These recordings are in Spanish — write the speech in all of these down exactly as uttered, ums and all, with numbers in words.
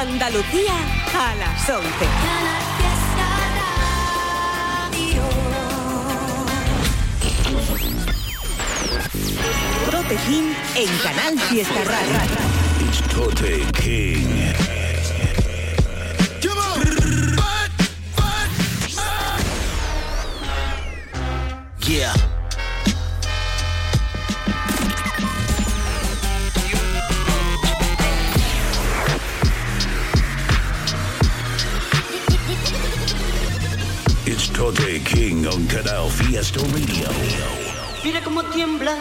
Andalucía a las once. Tote King en Canal Fiesta Radio. It's Tote King. Yeah. It's Tote King on Canal Fiesta Radio. Mira cómo tiembla.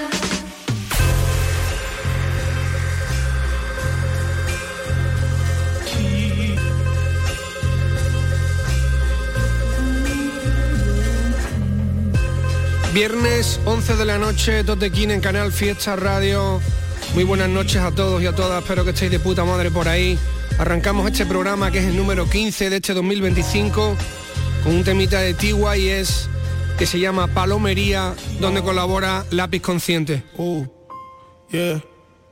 Viernes once de la noche, Tote King en Canal Fiesta Radio. Muy buenas noches a todos y a todas, espero que estéis de puta madre por ahí. Arrancamos este programa que es el número quince de este dos mil veinticinco con un temita de Tiwa y es que se llama Palomería, donde colabora Lápiz Consciente. Uh, yeah,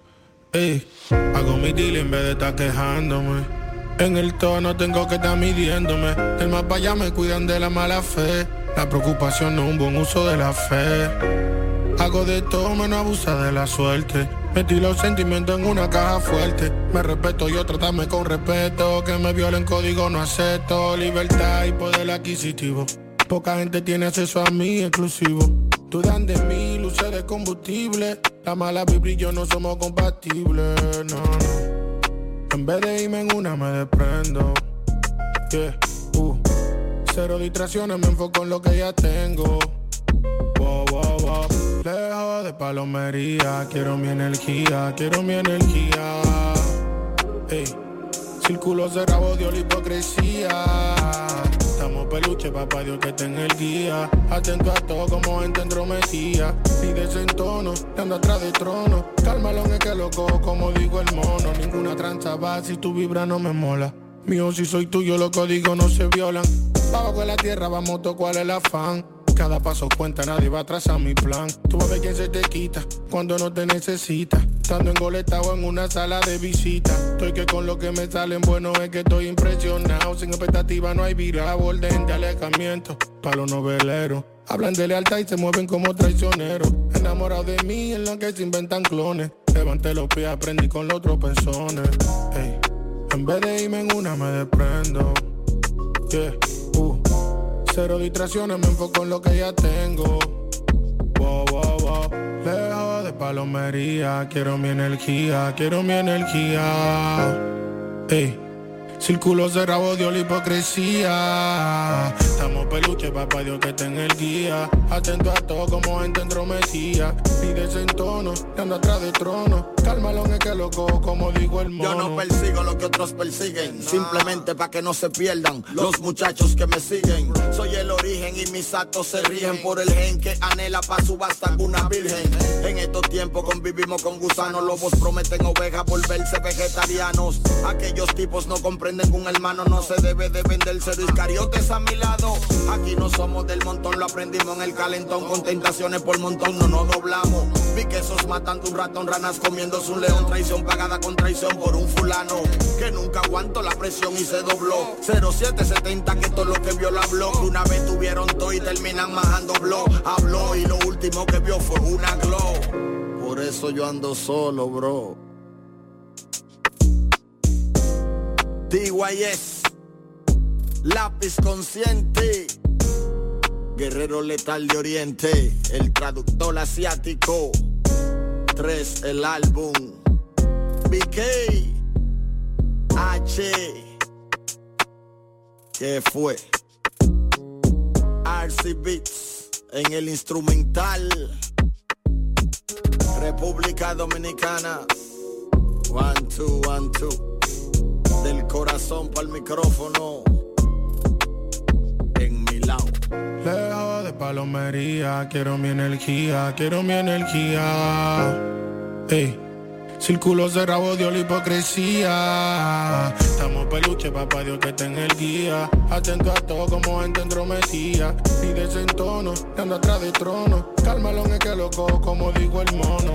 ey, hago mi deal en vez de estar quejándome. En el tono tengo que estar midiéndome. Del más para allá me cuidan de la mala fe. La preocupación no es un buen uso de la fe. Hago de todo menos abusar de la suerte. Metí los sentimientos en una caja fuerte. Me respeto, yo tratarme con respeto. Que me violen código no acepto. Libertad y poder adquisitivo. Poca gente tiene acceso a mí exclusivo. Dudan de mí, luces de combustible. La mala vibra y yo no somos compatibles, no, no. En vez de irme en una me desprendo. Yeah, uh. Cero distracciones, me enfoco en lo que ya tengo. Wow, wow, wow. Lejos de palomería, quiero mi energía, quiero mi energía. Ey, círculo cerrado, odio la hipocresía. Estamos peluche, papá Dios que tenga el guía. Atento a todo como gente entrometida. Y desentono, ando atrás de trono. Cálmalo, es que loco, como digo el mono. Ninguna tranza va si tu vibra no me mola. Mío, si soy tuyo, los códigos no se violan. Bajo en la tierra, vamos todo cuál es el afán. Cada paso cuenta, nadie va atrás a mi plan. Tú vas a ver quién se te quita cuando no te necesita. Estando engoletado en una sala de visita. Estoy que con lo que me salen bueno es que estoy impresionado. Sin expectativa no hay vira, orden de alejamiento. Pa' los noveleros, hablan de lealtad y se mueven como traicioneros. Enamorados de mí en lo que se inventan clones. Levanté los pies, aprendí con los tropezones. Ey, en vez de irme en una me desprendo. Yeah, uh. Cero distracciones, me enfoco en lo que ya tengo. Wow, wow, wow. Lejos de palomería, quiero mi energía, quiero mi energía. Ey, círculo cerrado, odio la hipocresía. Estamos peluche, papá Dios que tenga el guía. Atento a todo como gente entrometida. Y desentono, ando atrás de trono. Cálmalo, es que loco, como digo el mono. Yo no persigo lo que otros persiguen, simplemente pa' que no se pierdan los muchachos que me siguen. Soy el origen y mis actos se rigen por el gen que anhela pa' subasta con una virgen. En estos tiempos convivimos con gusanos, lobos prometen ovejas volverse vegetarianos. Aquellos tipos no comprenden que un hermano no se debe de vender, cero iscariotes a mi lado. Aquí no somos del montón, lo aprendimos en el calentón, con tentaciones por montón no nos doblamos. Vi que esos matando un ratón, ranas comiendo un león, traición pagada con traición por un fulano que nunca aguantó la presión y se dobló. Cero siete setenta que todo lo que vio lo habló. Que una vez tuvieron todo y terminan majando blow. Habló y lo último que vio fue una glow. Por eso yo ando solo, bro. D Y S, Lápiz Consciente, guerrero letal de Oriente, el traductor asiático. tres el álbum, B K, H, ¿qué fue? R C Beats en el instrumental, República Dominicana, one, two, one, two, del corazón pa'l micrófono, en mi lado. Lejos de palomería, quiero mi energía, quiero mi energía. Ey, círculo cerrado, odio la hipocresía. Estamos peluche, papá Dios que tenga el guía. Atento a todo como gente entrometida. Y desentono, ando atrás de trono. Cálmalo, es que loco, como digo el mono.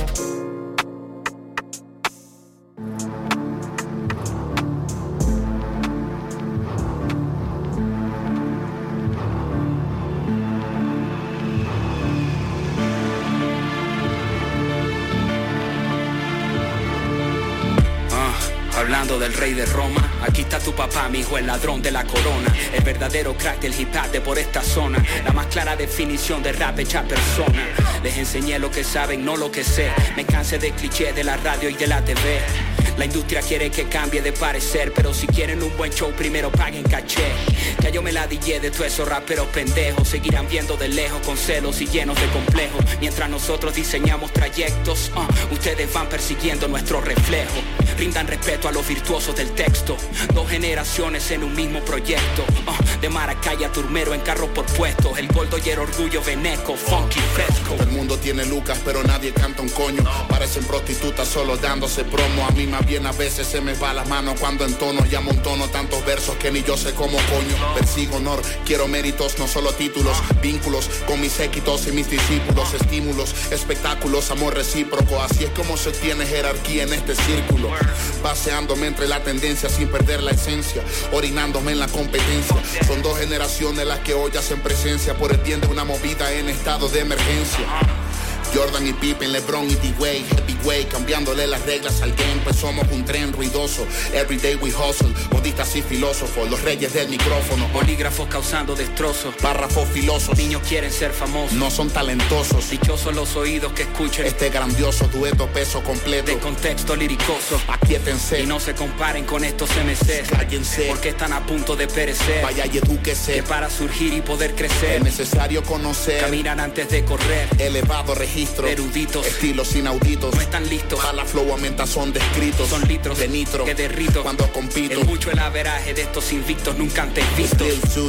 Hablando del rey de Roma, aquí está tu papá, mi hijo, el ladrón de la corona. El verdadero crack del hip hop de por esta zona. La más clara definición de rap hecha persona. Les enseñé lo que saben, no lo que sé. Me cansé de clichés de la radio y de la T V. La industria quiere que cambie de parecer, pero si quieren un buen show primero paguen caché. Ya yo me la dillé de todos esos raperos pendejos. Seguirán viendo de lejos con celos y llenos de complejos. Mientras nosotros diseñamos trayectos, uh, ustedes van persiguiendo nuestro reflejo. Rindan respeto a los virtuosos del texto. Dos generaciones en un mismo proyecto, uh, de Maracay a Turmero en carro por puestos. El gordo y el orgullo veneco, funky fresco. El mundo tiene lucas pero nadie canta un coño. Parecen prostitutas solo dándose promo. A mí más bien a veces se me va la mano cuando entono y amontono tantos versos que ni yo sé cómo coño. Persigo honor, quiero méritos, no solo títulos. Vínculos con mis séquitos y mis discípulos. Estímulos, espectáculos, amor recíproco. Así es como se tiene jerarquía en este círculo. Paseándome entre la tendencia sin perder la esencia. Orinándome en la competencia. Son dos generaciones las que hoy hacen presencia por el bien de una movida en estado de emergencia. Jordan y Pippen, LeBron y D-Wade, Heavyweight, cambiándole las reglas al game, pues somos un tren ruidoso. Everyday we hustle, modistas y filósofos, los reyes del micrófono. Bolígrafos causando destrozos, párrafos filosos. Niños quieren ser famosos, no son talentosos. Dichosos los oídos que escuchen este grandioso dueto peso completo. De contexto liricoso, aquíétense y no se comparen con estos M Cs. Cállense, porque están a punto de perecer. Vaya y edúquese, que para surgir y poder crecer es necesario conocer. Caminan antes de correr, elevado registro. Eruditos, estilos inauditos, no están listos. A la flow aumenta son descritos. Son litros de nitro que derrito cuando compito. Es mucho el averaje de estos invictos nunca antes vistos.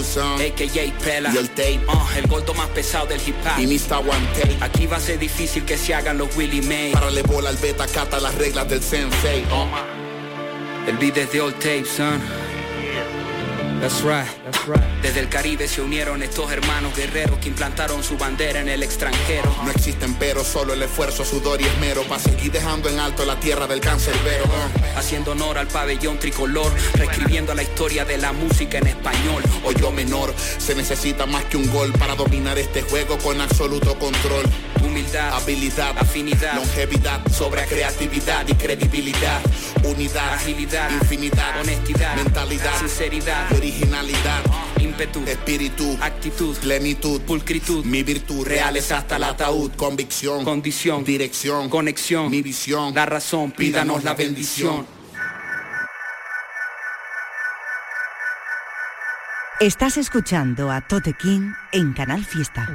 A K A Pela y el tape, uh, el gordo más pesado del hip hop. Y mister One Tape. Aquí va a ser difícil que se hagan los Willie May. Parale bola al beta, cata las reglas del sensei. Toma. El beat es de old tape, son. That's right, that's right. Desde el Caribe se unieron estos hermanos guerreros que implantaron su bandera en el extranjero. No existen pero, solo el esfuerzo, sudor y esmero para seguir dejando en alto la tierra del cancerbero. uh. Haciendo honor al pabellón tricolor, reescribiendo la historia de la música en español. O yo menor, se necesita más que un gol para dominar este juego con absoluto control. Humildad, habilidad, afinidad, longevidad, sobra creatividad y credibilidad. Unidad, agilidad, infinidad, honestidad, mentalidad, sinceridad, originalidad, ímpetu, espíritu, actitud, plenitud, pulcritud, mi virtud, reales hasta el ataúd, convicción, condición, dirección, conexión, mi visión, la razón, pídanos la bendición. Estás escuchando a Tote King en Canal Fiesta.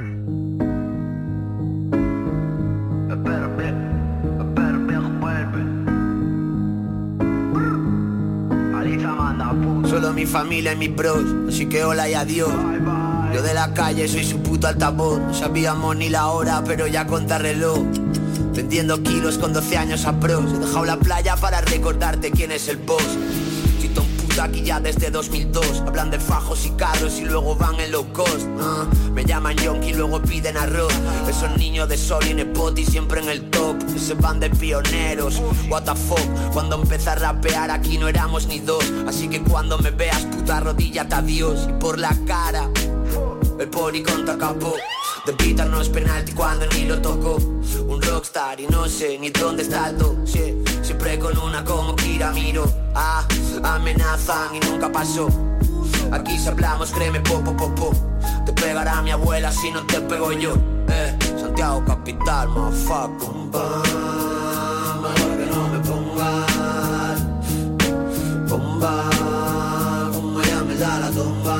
Solo mi familia y mis bros, así que hola y adiós. Yo de la calle soy su puto altavoz. No sabíamos ni la hora, pero ya conta reloj. Vendiendo kilos con doce años a pros. He dejado la playa para recordarte quién es el boss. Chito un puto aquí ya desde dos mil dos. Hablan de fajos y carros y luego van en low cost. uh, Me llaman yonki y luego piden arroz. Esos niños de sol y nepoti siempre en el top. Se van de pioneros, what the fuck. Cuando empecé a rapear aquí no éramos ni dos. Así que cuando me veas puta arrodíllate a Dios. Y por la cara el pori contra capó. De pita no es penalti cuando ni lo tocó. Un rockstar y no sé ni dónde está el top. Sí, siempre con una como Kira Miro. Ah, amenazan y nunca pasó. Aquí si hablamos créeme popo popo. Te pegará mi abuela si no te pego yo. Eh, Santiago capital, motherfucker. Bomba, mejor que no me pongas. Bomba, como ya me da la tumba.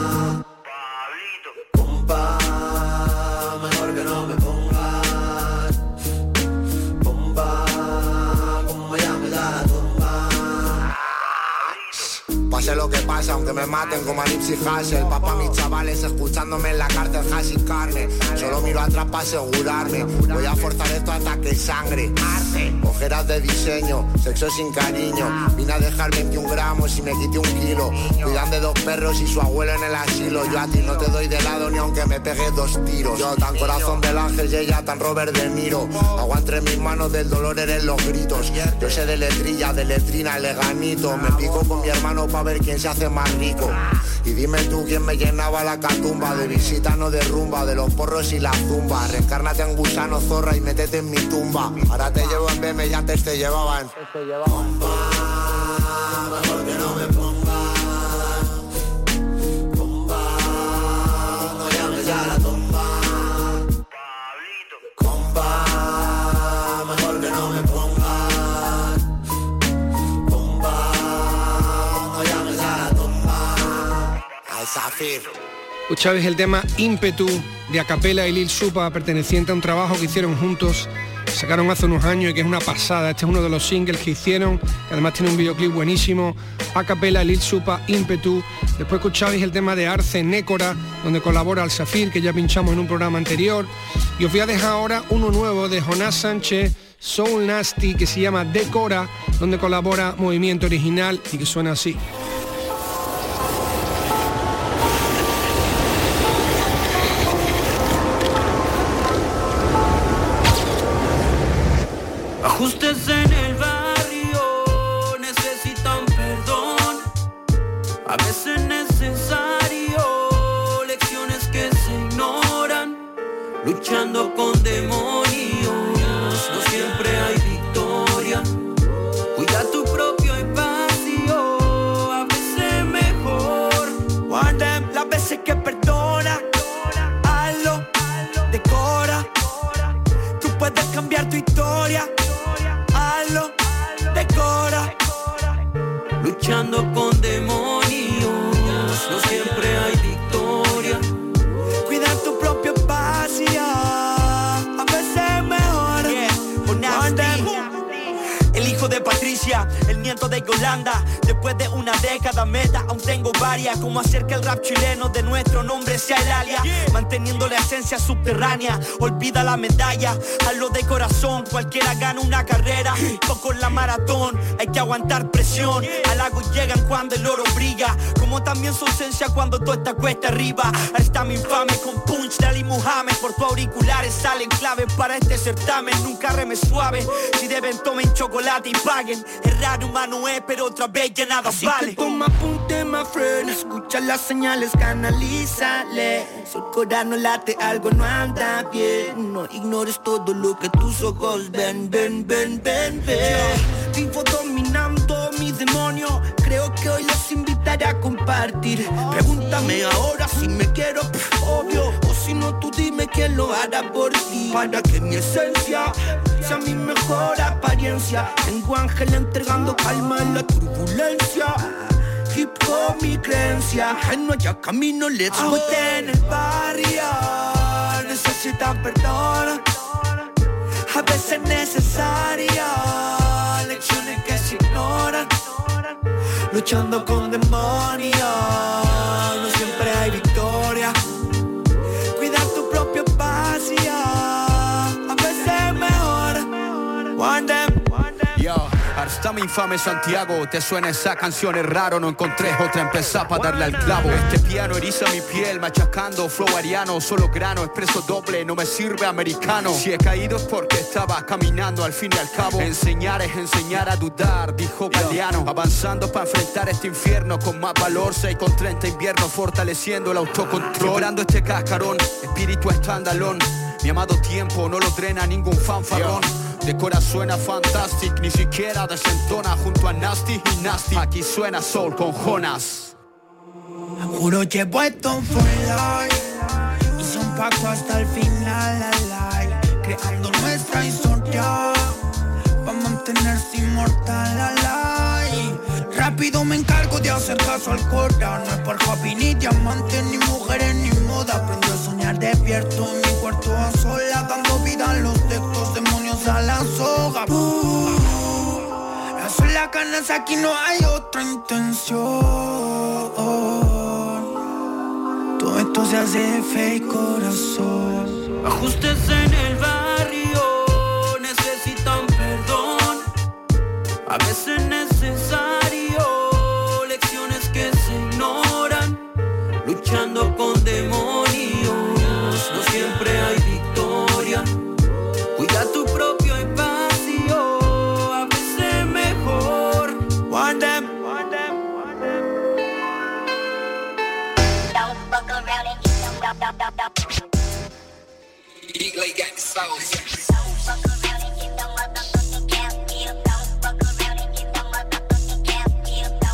Bomba, mejor que no me pongas. Bomba, como ya me da la tumba. Pase lo que pase, aunque me maten como a Nipsey Hussle. Papá, mis chavales escuchándome en la cárcel, hash y carne. Solo miro atrás para asegurarme. Voy a forzar esto hasta que sangre. Ojeras de diseño, sexo sin cariño. Vine a dejar veintiún gramos y me quité un kilo. Cuidan de dos perros y su abuelo en el asilo. Yo a ti no te doy de lado ni aunque me pegues dos tiros. Yo tan corazón del ángel y ella tan Robert De Niro. Agua entre mis manos, del dolor eres los gritos. Yo sé de letrilla, de letrina, leganito. Me pico con mi hermano pa' ver quién se hace más rico. Y dime tú quién me llenaba la catumba. De visita no de rumba, de los porros y la zumba. Reencárnate en gusano, zorra y métete en mi tumba. Ahora te llevo en B M y antes te llevaban. Bomba, mejor que no me ponga. Compa, no llames a la tumba. Compa, mejor que no me ponga. Compa, no llames a la tumba. Al Zafir. Escuchabais el tema Ímpetu de Acapela y Lil Supa, perteneciente a un trabajo que hicieron juntos, sacaron hace unos años y que es una pasada. Este es uno de los singles que hicieron, que además tiene un videoclip buenísimo. Acapela, Lil Supa, Ímpetu. Después escuchabais el tema de Arce Nécora, donde colabora Al Zafir, que ya pinchamos en un programa anterior. Y os voy a dejar ahora uno nuevo de Jonás Sánchez, Soul Nasty, que se llama Decora, donde colabora Movimiento Original y que suena así. Ajustes en el barrio necesitan perdón, a veces necesario, lecciones que se ignoran, luchando con demonios, no siempre hay victoria, cuida tu propio espacio, a veces mejor, guarda las veces que perdona, hazlo, decora, tú puedes cambiar tu historia. Decora, luchando con demonios, no siempre hay victoria. Cuidar tu propio espacio, a veces mejor. Yeah, el hijo de Patricia, el nieto de Yolanda. Después de una década meta, aún tengo varias. Cómo hacer que el rap chileno de nuestro nombre sea el alias, manteniendo la esencia subterránea. Olvida la medalla, hazlo de corazón. Cualquiera gana una carrera, poco en la maratón. Hay que aguantar presión, halagos llegan cuando el oro brilla, como también su ausencia cuando todo está cuesta arriba. Ahí está mi infame con punch de Ali Muhammad. Por tus auriculares salen claves para este certamen. Nunca reme suave, si deben tomen chocolate y paguen. Es raro, humano es, pero otra vez ya nada así vale. Que toma apunte, my friend, escucha las señales, canalízale. Si el corazón late, algo no anda bien. No ignores todo lo que tus ojos ven, ven, ven, ven, ven. Vivo dominando mi demonio, creo que hoy los invitaré a compartir. Pregúntame ahora si me quiero, pff, obvio. O si no, tú dime quién lo hará por ti. Para que mi esencia sea mi mejor apariencia. Tengo ángel entregando calma en la turbulencia. Hip hop mi creencia, no haya camino, let's go. En el barrio necesitan perdón, a veces necesaria, lecciones que se ignoran, luchando con demonios, no siempre hay victoria. Cuidar tu propio espacio, a veces mejor. One them. Yo, hasta mi infame Santiago, te suena esa canción, es raro, no encontré otra, empezar para darle al clavo. Este piano eriza mi piel, machacando, flow ariano, solo grano, expreso doble, no me sirve americano. Si he caído es porque estaba caminando, al fin y al cabo. Enseñar es enseñar a dudar, dijo Galeano. Avanzando para enfrentar este infierno con más valor, seis con treinta invierno, fortaleciendo el autocontrol. Quebrando este cascarón, espíritu escandalón. Mi amado tiempo no lo drena ningún fanfarrón. De cora suena fantastic, ni siquiera desentona junto a Nasty y Nasty. Aquí suena Soul con Jonas. Juro que he puesto for life y son Paco hasta el final, la, la, creando nuestra historia para mantenerse inmortal, la, la. Rápido me encargo de hacer caso al cora. No es por hobby ni diamantes, ni mujeres, ni moda. Aprendí a soñar despierto en mi cuarto a sola, dando vida a los textos, demonios a la soga. Uh, la sola ganas, aquí no hay otra intención. Todo esto se hace de fe y corazón. Ajustes en el barrio necesitan perdón, a veces necesario, lecciones que se ignoran, luchando con demonios, no siempre hay victoria. Cuida tu propio espacio, a veces mejor. One them, one them, one them. Don't fuck around and get them, dop, dop, dop, dop. Big Lake got the sauce. Don't fuck around and get them motherfucking cap, yeah. Don't fuck around and get them motherfucking cap, yeah.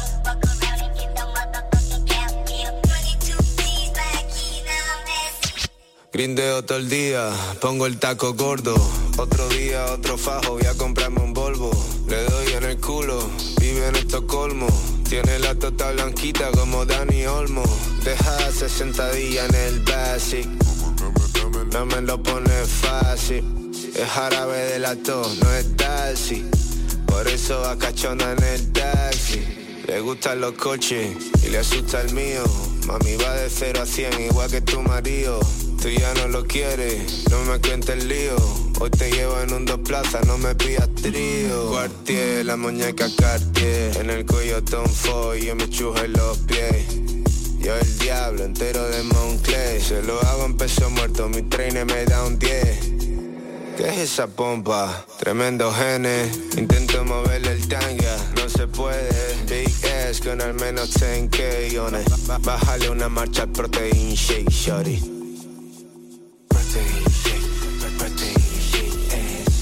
grindeo todo el día, pongo el taco gordo. Otro día, otro fajo, voy a comprarme un Volvo. Le doy en el culo, vive en Estocolmo. Tiene la tota blanquita como Dani Olmo. Deja sesenta días en el basic, no me lo pone fácil. Es árabe de la tos, no es taxi. Por eso va cachonda en el taxi. Le gustan los coches y le asusta el mío. Mami va de cero a cien igual que tu marido. Tú ya no lo quieres, no me cuentes el lío. Hoy te llevo en un dos plazas, no me pidas trío. Cartier, la muñeca Cartier. En el cuello Tom Ford, yo me chujo en los pies. Yo el diablo entero de Moncler. Se lo hago en peso muerto, mi trainer me da un diez. ¿Qué es esa pompa? Tremendo genes. Intento moverle el tanga, no se puede. Big S con al menos ten K-ones. Bájale una marcha al protein shake, shorty. Protein shake, protein shake ass.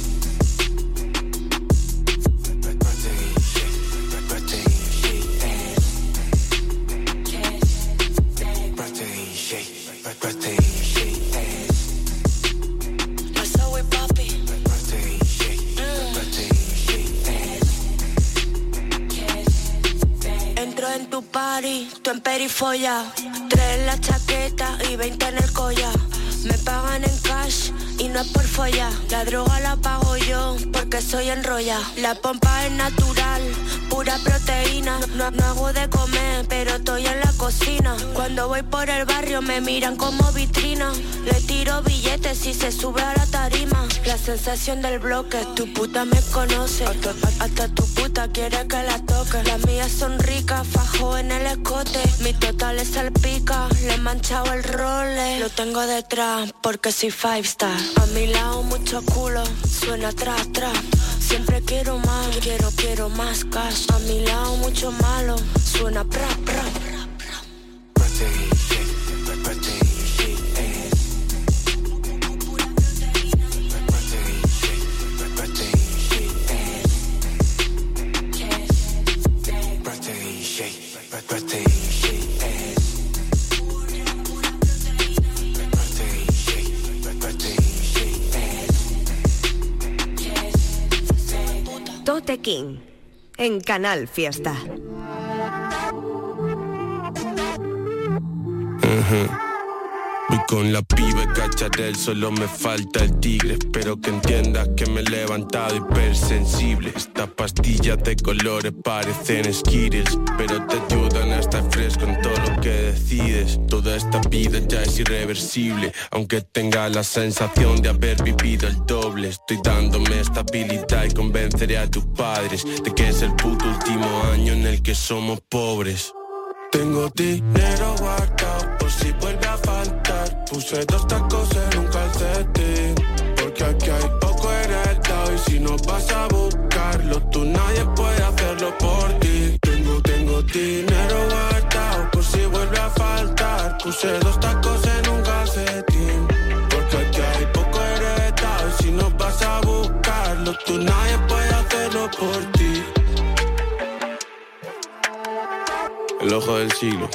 Protein shake, protein shake ass. Protein shake, protein shake ass. Pasa wey papi. Protein shake, protein shake ass. Entro en tu party, tú en perifolla. Tres en la chaqueta y veinte en el collar. Me pagan en cash y no es por follar. La droga la pago yo porque soy enrolla. La pompa es natural, pura proteína. No, no hago de comer, pero estoy en la cocina. Cuando voy por el barrio me miran como vitrina. Le tiro billetes y se sube a la tarima. La sensación del bloque, tu puta me conoce. Hasta, hasta tu puta quiere que la toque. Las mías son ricas, fajo en el escote. Mi total es salpica, le he manchado el role. Lo tengo detrás porque soy five star. A mi lado mucho culo, suena tras tras. Siempre quiero más, quiero, quiero más cash. A mi lado mucho malo, suena pra, pra. Protein shake, protein shake ass. Protein shake, protein shake ass. Protein shake, protein shake ass. Tote King en Canal Fiesta. Uh-huh. Voy con la piba cacharel, solo me falta el tigre. Espero que entiendas que me he levantado hipersensible. Estas pastillas de colores parecen Skittles, pero te ayudan a estar fresco en todo lo que decides. Toda esta vida ya es irreversible, aunque tenga la sensación de haber vivido el doble. Estoy dándome estabilidad y convenceré a tus padres de que es el puto último año en el que somos pobres. Tengo dinero guardado por si vuelve a faltar. Puse dos tacos en un calcetín, porque aquí hay poco heredado. Y si no vas a buscarlo, tú nadie puede hacerlo por ti. Tengo, tengo dinero guardado por si vuelve a faltar. Puse dos tacos en un calcetín, porque aquí hay poco heredado. Y si no vas a buscarlo, tú nadie puede hacerlo por ti. El ojo del siglo.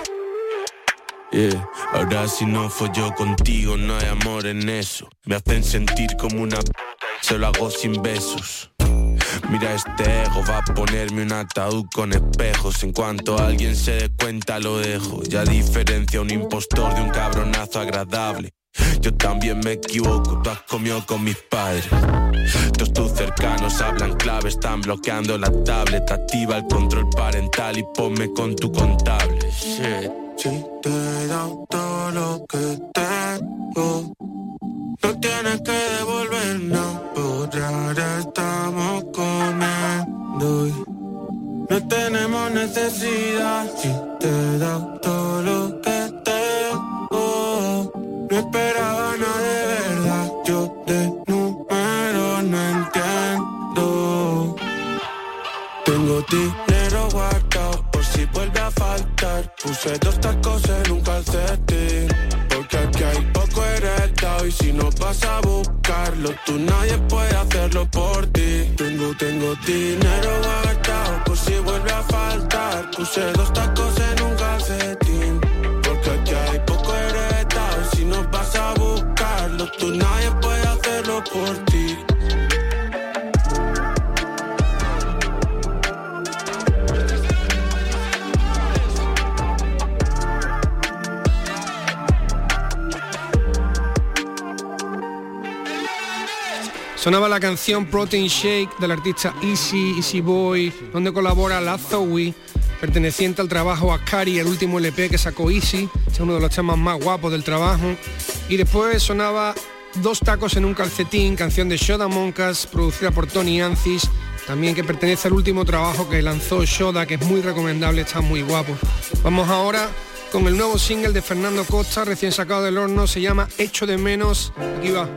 Yeah. Ahora si no follo contigo no hay amor en eso. Me hacen sentir como una p***, se lo hago sin besos. Mira este ego, va a ponerme un ataúd con espejos. En cuanto alguien se dé cuenta lo dejo. Ya diferencia un impostor de un cabronazo agradable. Yo también me equivoco, tú has comido con mis padres. Todos tus cercanos hablan clave, están bloqueando la tablet. Activa el control parental y ponme con tu contable. Shit. Si te he dado todo lo que tengo, no tienes que devolver, no. Por ahora estamos comiendo y no tenemos necesidad. Si te he dado todo lo que tengo, no esperaba nada de verdad. Yo de número no entiendo. Tengo dinero guardado por si vuelve a faltar. Puse dos tacos en un calcetín, porque aquí hay poco heredado. Y si no vas a buscarlo, tú nadie puede hacerlo por ti. Tengo, tengo dinero guardado por si vuelve a faltar. Puse dos tacos en un calcetín, porque aquí hay poco heredado. Y si no vas a buscarlo, tú nadie puede hacerlo por ti. Sonaba la canción Protein Shake del artista Easy, Easy Boy, donde colabora Lazowi, perteneciente al trabajo Ascari, el último L P que sacó Easy, es uno de los temas más guapos del trabajo. Y después sonaba Dos tacos en un calcetín, canción de Shoda Monkas, producida por Tony Ancis, también que pertenece al último trabajo que lanzó Shoda, que es muy recomendable, está muy guapo. Vamos ahora con el nuevo single de Fernando Costa, recién sacado del horno, se llama Echo de menos, aquí va.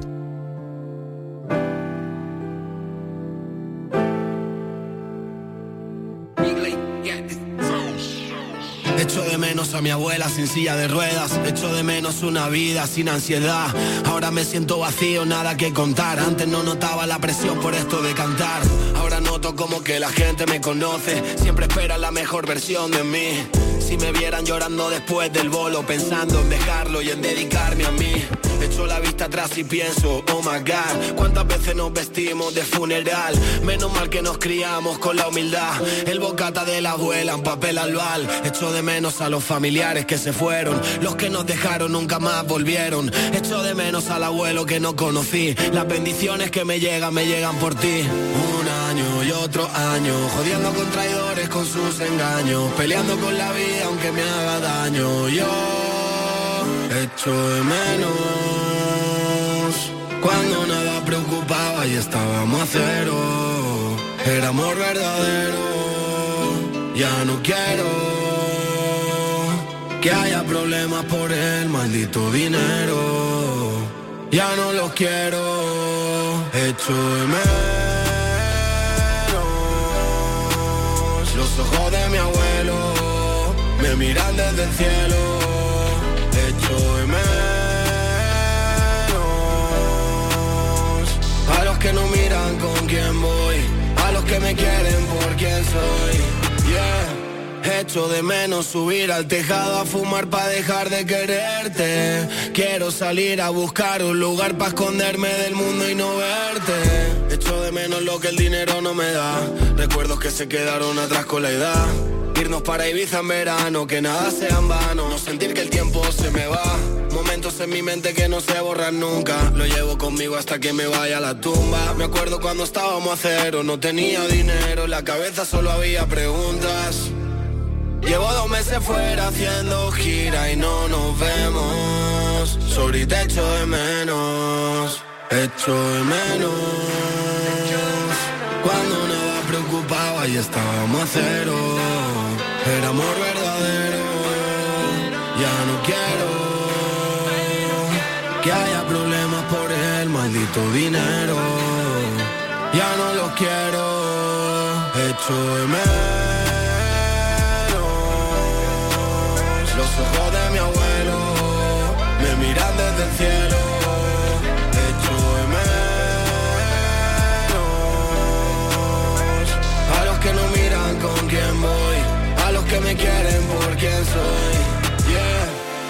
Echo de menos a mi abuela sin silla de ruedas. Echo de menos una vida sin ansiedad. Ahora me siento vacío, nada que contar. Antes no notaba la presión por esto de cantar. Ahora noto como que la gente me conoce. Siempre espera la mejor versión de mí. Si me vieran llorando después del bolo, pensando en dejarlo y en dedicarme a mí. Echo la vista atrás y pienso, oh my God, cuántas veces nos vestimos de funeral. Menos mal que nos criamos con la humildad. El bocata de la abuela en papel albal. Echo de menos a los familiares que se fueron. Los que nos dejaron nunca más volvieron. Echo de menos al abuelo que no conocí. Las bendiciones que me llegan, me llegan por ti. Un año y otro año, jodiendo con traidores con sus engaños. Peleando con la vida aunque me haga daño. Yo echo de menos cuando nada preocupaba y estábamos a cero. Era amor verdadero. Ya no quiero que haya problemas por el maldito dinero. Ya no los quiero. Echo de menos los ojos de mi abuelo. Me miran desde el cielo. Echo de menos a los que no miran con quién voy, a los que me quieren por quién soy. Yeah. Echo de menos subir al tejado a fumar pa' dejar de quererte. Quiero salir a buscar un lugar pa' esconderme del mundo y no verte. Echo de menos lo que el dinero no me da. Recuerdos que se quedaron atrás con la edad. Irnos para Ibiza en verano, que nada sea en vano. No sentir que el tiempo se me va. Momentos en mi mente que no se borran nunca. Lo llevo conmigo hasta que me vaya a la tumba. Me acuerdo cuando estábamos a cero, no tenía dinero, en la cabeza solo había preguntas. Llevo dos meses fuera haciendo gira y no nos vemos. Sorry, te echo de menos. Echo de menos cuando nada preocupaba y estábamos a cero. Era amor verdadero. Ya no quiero que haya problemas por el maldito dinero. Ya no los quiero. Echo de menos los ojos de mi abuelo. Me miran desde el cielo. Echo de menos a los que no miran con quién voy, a los que me quieren por quién soy. Yeah.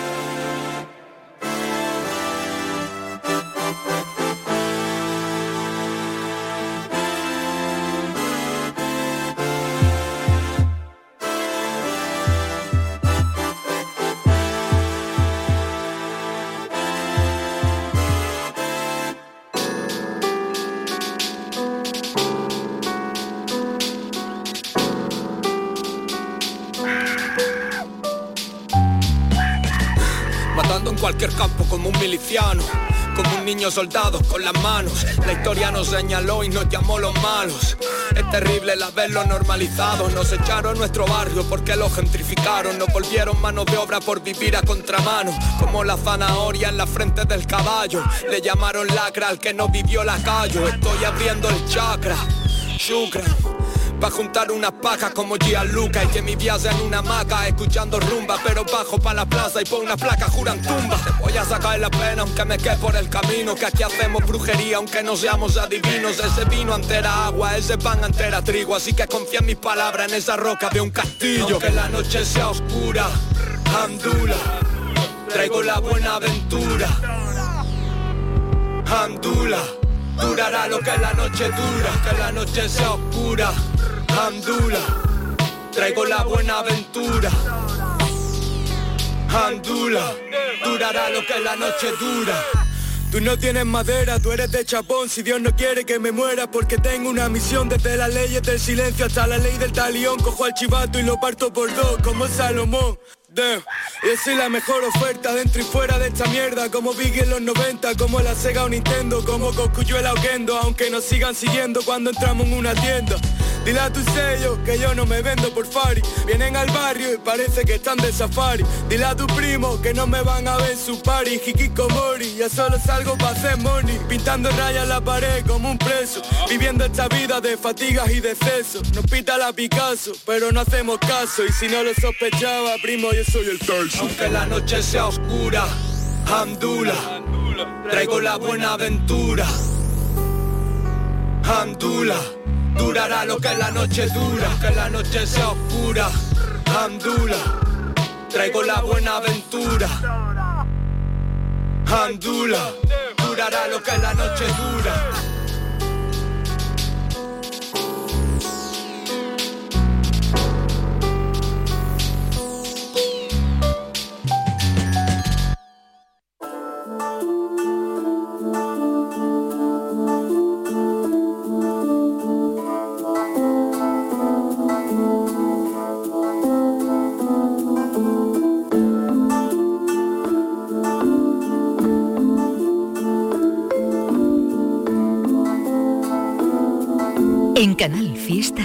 Cualquier campo como un miliciano, como un niño soldado con las manos. La historia nos señaló y nos llamó los malos. Es terrible el haberlo normalizado. Nos echaron nuestro barrio porque lo gentrificaron. Nos volvieron manos de obra por vivir a contramano. Como la zanahoria en la frente del caballo. Le llamaron lacra al que no vivió la callo. Estoy abriendo el chakra, shukran, pa' juntar unas pajas como Gianluca y que mi viaje en una hamaca escuchando rumba, pero bajo pa' la plaza y por una placa juran tumba. Te voy a sacar la pena aunque me quede por el camino, que aquí hacemos brujería aunque no seamos adivinos. Ese vino ante era agua, ese pan ante era trigo, así que confía en mis palabras, en esa roca de un castillo. Aunque la noche sea oscura, Andula, traigo la buena aventura. Hamdullah, durará lo que la noche dura, que la noche sea oscura. Hamdullah, traigo la buena aventura. Hamdullah, durará lo que la noche dura. Tú no tienes madera, tú eres de chapón. Si Dios no quiere que me muera, porque tengo una misión. Desde las leyes del silencio hasta la ley del talión. Cojo al chivato y lo parto por dos, como Salomón. Damn. Y soy la mejor oferta dentro y fuera de esta mierda. Como Biggie en los noventa, como la Sega o Nintendo, como Goku el Aukendo. Aunque nos sigan siguiendo cuando entramos en una tienda. Dile a tu sello que yo no me vendo por Fari. Vienen al barrio y parece que están de safari. Dile a tu primo que no me van a ver en su party. Hikikomori, ya solo salgo para hacer money. Pintando rayas en la pared como un preso. Viviendo esta vida de fatigas y de exceso. Nos pita la Picasso, pero no hacemos caso. Y si no lo sospechaba, primo, yo soy el Tyson. Aunque la noche sea oscura, Hamdullah, traigo la buena aventura. Hamdullah, durará lo que la noche dura, que la noche sea oscura. Hamdullah, traigo la buena aventura. Hamdullah, durará lo que la noche dura. En Canal Fiesta,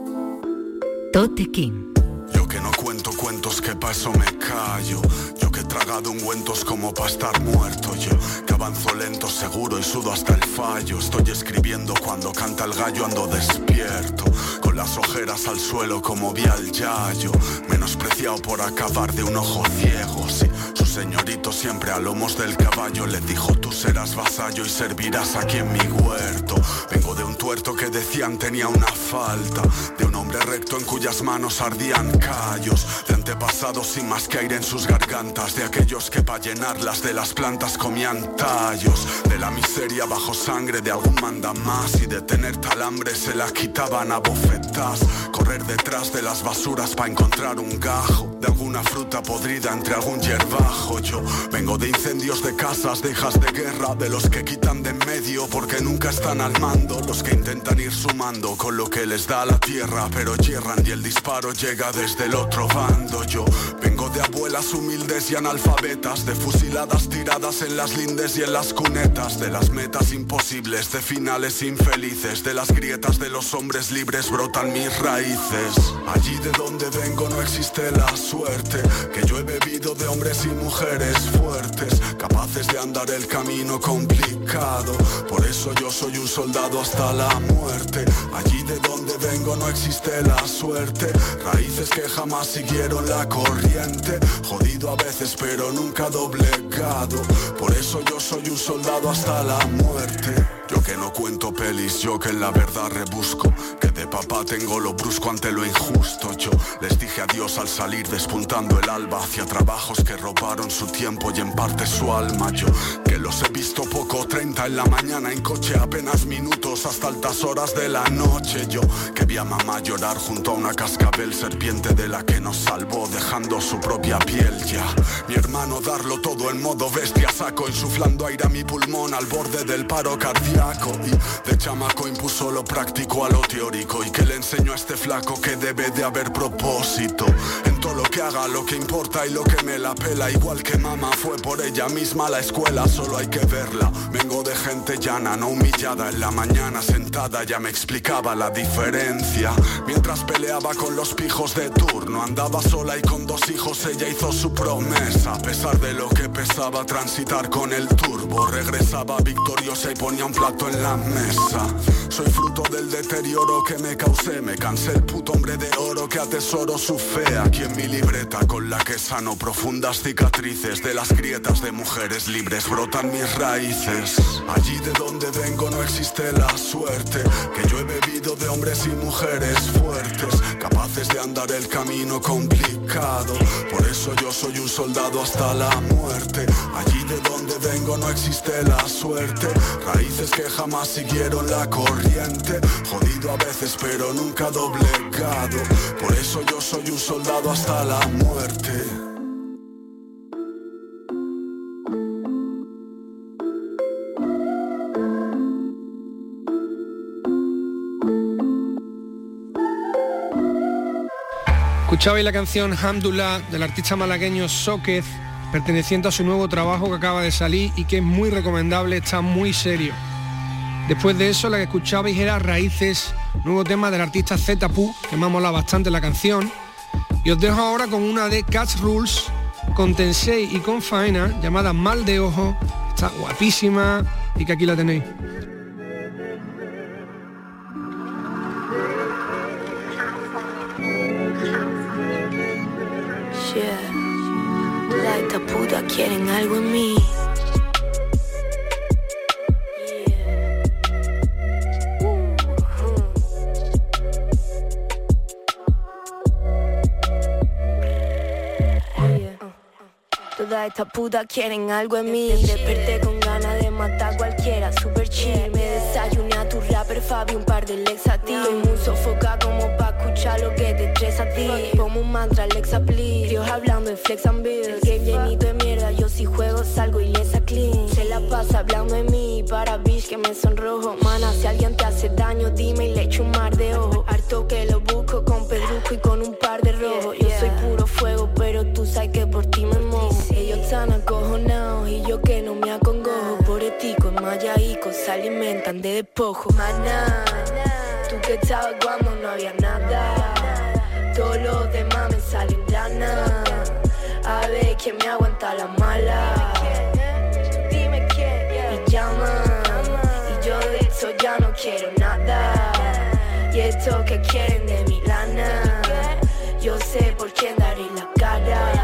Tote King. Yo que no cuento cuentos, que pa' eso me callo. Yo que he tragado ungüentos como pa' estar muerto. Yo que avanzo lento, seguro y sudo hasta el fallo. Estoy escribiendo cuando canta el gallo, ando despierto. Con las ojeras al suelo como vi al yayo. Menospreciado por acabar de un ojo ciego, sí. Su señorito siempre a lomos del caballo le dijo: tú serás vasallo y servirás aquí en mi huerto. Vengo de un tuerto que decían tenía una falta, de un hombre recto en cuyas manos ardían callos, de antepasados sin más que aire en sus gargantas, de aquellos que pa' llenarlas de las plantas comían tallos, de la miseria bajo sangre de algún mandamás, y de tener tal hambre se la quitaban a bofetas. Correr detrás de las basuras pa' encontrar un gajo, de alguna fruta podrida entre algún hierbajo. Yo vengo de incendios de casas, de hijas de guerra, de los que quitan de en medio porque nunca están al mando, los que intentan ir sumando con lo que les da la tierra, pero yerran y el disparo llega desde el otro bando. Yo vengo de abuelas humildes y analfabetas, de fusiladas tiradas en las lindes y en las cunetas, de las metas imposibles, de finales infelices, de las grietas de los hombres libres brotan mis raíces. Allí de donde vengo no existe la suerte, que yo he bebido de hombres y mujeres fuertes, capaces de andar el camino complicado. Por eso yo soy un soldado hasta la muerte. Allí de donde vengo no existe la suerte, raíces que jamás siguieron la corriente. Jodido a veces pero nunca doblegado. Por eso yo soy un soldado hasta la muerte. Yo que no cuento pelis, yo que en la verdad rebusco, que de papá tengo lo brusco ante lo injusto. Yo les dije adiós al salir despuntando el alba hacia trabajos que robaron su tiempo y en parte su alma. Yo que los he visto poco, treinta en la mañana en coche, apenas minutos hasta altas horas de la noche. Yo que vi a mamá llorar junto a una cascabel serpiente de la que nos salvó dejando su propia piel. Ya mi hermano darlo todo en modo bestia, saco insuflando aire a mi pulmón al borde del paro cardíaco. Y de chamaco impuso lo práctico a lo teórico, y que le enseño a este flaco que debe de haber propósito en todo lo que haga, lo que importa y lo que me la pela. Igual que mamá fue por ella misma a la escuela, solo hay que verla. Vengo de gente llana, no humillada. En la mañana sentada ya me explicaba la diferencia. Mientras peleaba con los pijos de turno, andaba sola y con dos hijos ella hizo su promesa. A pesar de lo que pesaba transitar con el turbo, regresaba victoriosa y ponía un plato en la mesa. Soy fruto del deterioro que me causé, me cansé el puto hombre de oro que atesoro su fe. Aquí en mi libreta con la que sano profundas cicatrices, de las grietas de mujeres libres brotan mis raíces. Allí de donde vengo no existe la suerte, que yo he bebido de hombres y mujeres fuertes, capaces capaces de andar el camino complicado. Por eso yo soy un soldado hasta la muerte. Allí de donde vengo no existe la suerte. Raíces que jamás siguieron la corriente. Jodido a veces pero nunca doblegado. Por eso yo soy un soldado hasta la muerte. Escuchabais la canción Hamdullah del artista malagueño Sóquez, perteneciente a su nuevo trabajo que acaba de salir y que es muy recomendable, está muy serio. Después de eso, la que escuchabais era Raíces, nuevo tema del artista Zetapu, que me ha molado bastante la canción. Y os dejo ahora con una de Catch Rules, con Tensei y con Faena, llamada Mal de Ojo. Está guapísima y que aquí la tenéis. La esta puta quieren algo en mí. Toda esta puta quieren algo en mí. Desperté con ganas de matar a cualquiera, super chill. Me desayuné a tu rapper Fabi, un par de Lex a ti. Estoy muy sofocada como pa' escuchar lo que te estresa a ti. Como un mantra, Alexa please. Dios hablando en flex and build. El game llenito de mierda, yo si juego salgo ilesa clean. Se la pasa hablando de mí, para bitch que me sonrojo. Mana, si alguien te hace daño, dime y le echo un mar de ojo. Harto que lo busco con pedrusco y con un par de rojos. Yo soy puro fuego, pero tú sabes que por ti me mojo. Ellos están acojonados y yo que no me acongojo. Por etico, en mayaico, se alimentan de despojo. Maná, tú que estabas cuando no había nada. Todos los demás me salen lana. A ver quién me aguanta la mala. Dime quién. Y llama. Y yo de eso ya no quiero nada. Y esto que quieren de mi lana, yo sé por quién daré la cara.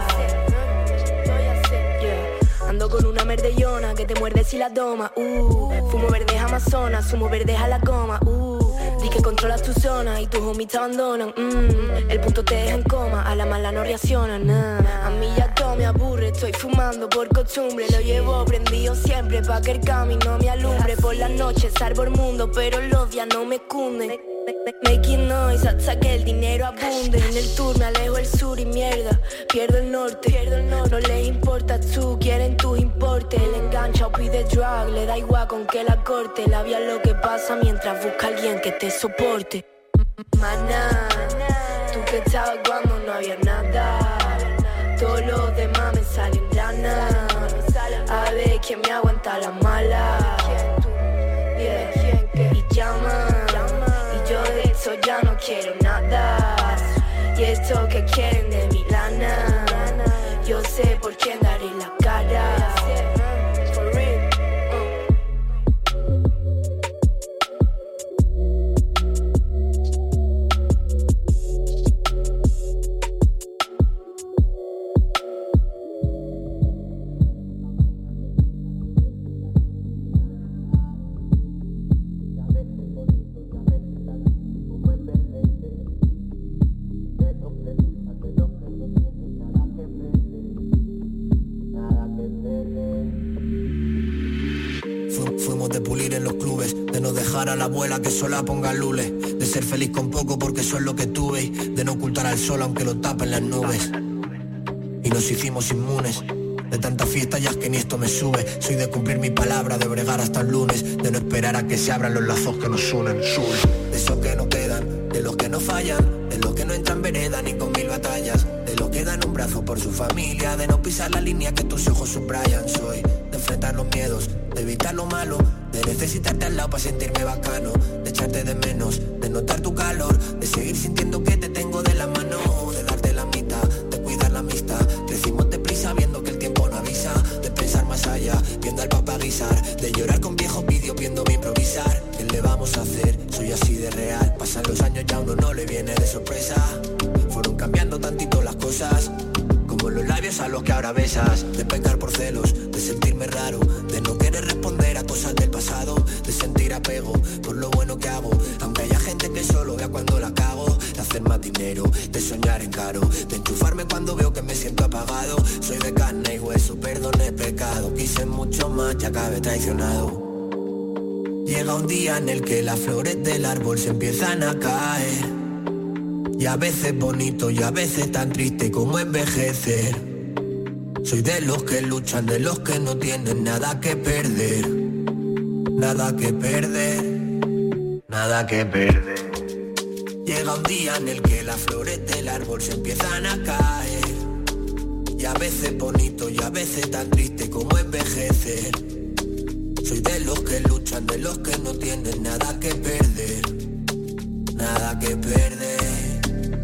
Ando con una merdellona que te muerde si la doma. Uh, fumo verdes amazonas, sumo verdes a la coma. Uh, di que controlas tu zona y tus homies te abandonan. Mm, el punto te deja en coma, a la mala no reacciona. Nah. A mí ya todo me aburre, estoy fumando por costumbre. Lo llevo prendido siempre pa' que el camino me alumbre. Por las noches salvo el mundo, pero los días no me cunden. Making noise hasta que el dinero abunde. En el tour me alejo el sur y mierda, pierdo el norte, pierdo el norte. No les importa tú, quieren tus importes. El engancha o pide drug, le da igual con que la corte. La vía lo que pasa mientras busca alguien que te soporte. Maná, tú que estabas cuando no había nada. Todos los demás me salen lana. A ver quién me aguanta la mala. Yeah. Y llama. Yo de eso ya no quiero nada. Y esto que quieren de mi lana, yo sé por quién daré la cara. For real. A la abuela que sola ponga lules, de ser feliz con poco porque eso es lo que tuve, de no ocultar al sol aunque lo tapen las nubes. Y nos hicimos inmunes de tanta fiesta ya es que ni esto me sube. Soy de cumplir mi palabra, de bregar hasta el lunes, de no esperar a que se abran los lazos que nos unen. Soy de esos que no quedan, de los que no fallan, de los que no entran vereda ni con mil batallas, de los que dan un brazo por su familia, de no pisar la línea que tus ojos subrayan. Soy de enfrentar los miedos, de evitar lo malo, de necesitarte al lado para sentirme bacano, de echarte de menos, de notar tu calor, de seguir sintiendo que te tengo de la mano, de darte la mitad, de cuidar la amistad. Crecimos deprisa viendo que el tiempo no avisa, de pensar más allá, viendo al papá guisar, de llorar con viejos vídeos viéndome improvisar. ¿Qué le vamos a hacer? Soy así de real. Pasan los años ya a uno no le viene de sorpresa. Fueron cambiando tantito las cosas, como los labios a los que ahora besas. De pecar por celos, de sentirme raro, de no querer responder a cosas del pasado, de sentir apego por lo bueno que hago, aunque haya gente que solo vea cuando la cago. La hacer más dinero, de soñar en caro, de enchufarme cuando veo que me siento apagado. Soy de carne y hueso, perdoné pecado, quise mucho más y acabé traicionado. Llega un día en el que las flores del árbol se empiezan a caer, y a veces bonito y a veces tan triste como envejecer. Soy de los que luchan, de los que no tienen nada que perder. Nada que perder, nada que perder. Llega un día en el que las flores del árbol se empiezan a caer, y a veces bonito y a veces tan triste como envejecer. Soy de los que luchan, de los que no tienen nada que perder. Nada que perder.